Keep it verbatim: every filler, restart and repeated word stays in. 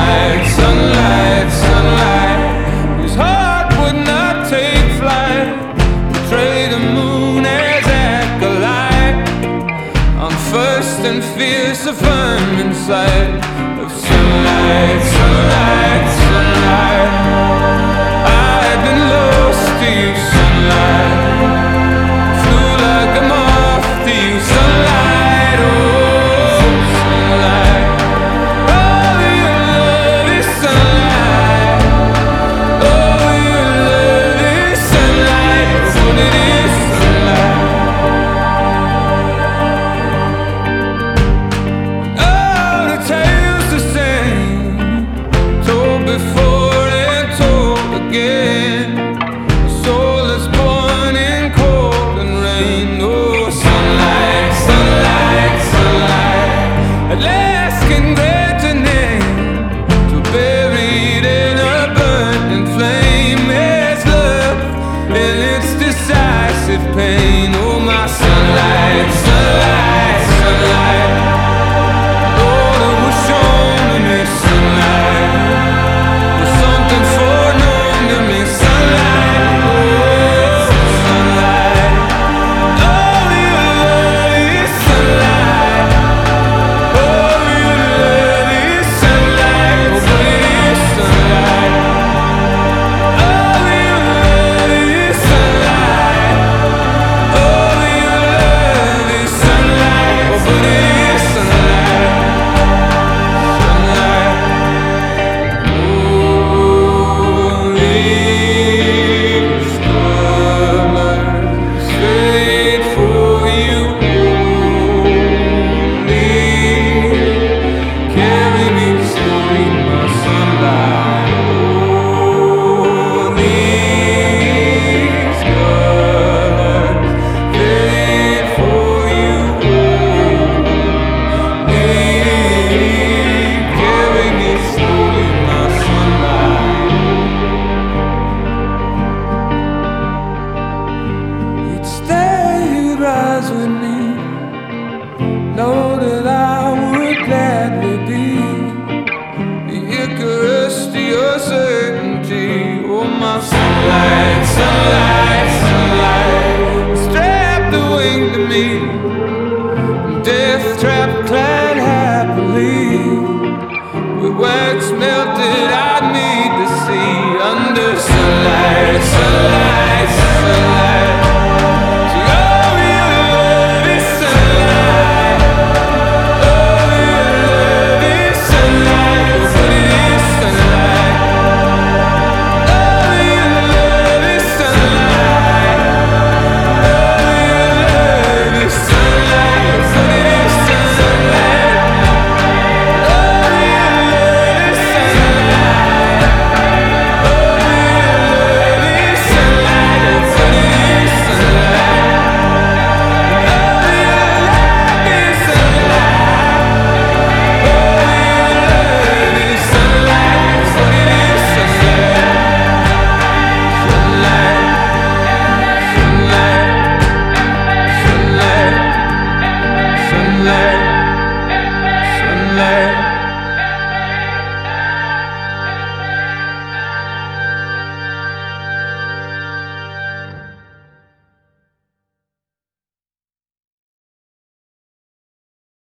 sunlight, sunlight, sunlight. His heart would not take flight. Betray the moon as acolyte. On first and fierce a firm in sight of sunlight, sunlight, sunlight. I've been lost to you, sunlight. Flew like a moth to you, sunlight. Oh, sunlight. Oh, your love is sunlight. Oh, your love is sunlight. What it is, sunlight. Oh, the tale's the same, told before and told again. A soul that's born in cold and rain. Oh, sunlight, sunlight, sunlight. At last can grant a name to buried in a burning flame. There's love in its decisive pain. Oh, my sunlight, sunlight, sunlight. Oh, that was shown to me, sunlight. Was something foreknown to me, sunlight. Oh, sunlight. Oh, your love is sunlight. Oh, your love is sunlight. Oh, but it is sunlight. Oh, your love is sunlight. Oh, your love is sunlight. Oh, but it is sunlight. Sunlight. Oh, these colors fade for you only. Carry me slowly, my sunlight. Oh, these colors fade for you only. Carry me slowly, my sunlight. Each day you'd rise with me. Know that I would gladly be the Icarus to your certainty. Oh, my sunlight, sunlight, sunlight. Strap the wing to me, death trap clad happily, with wax melt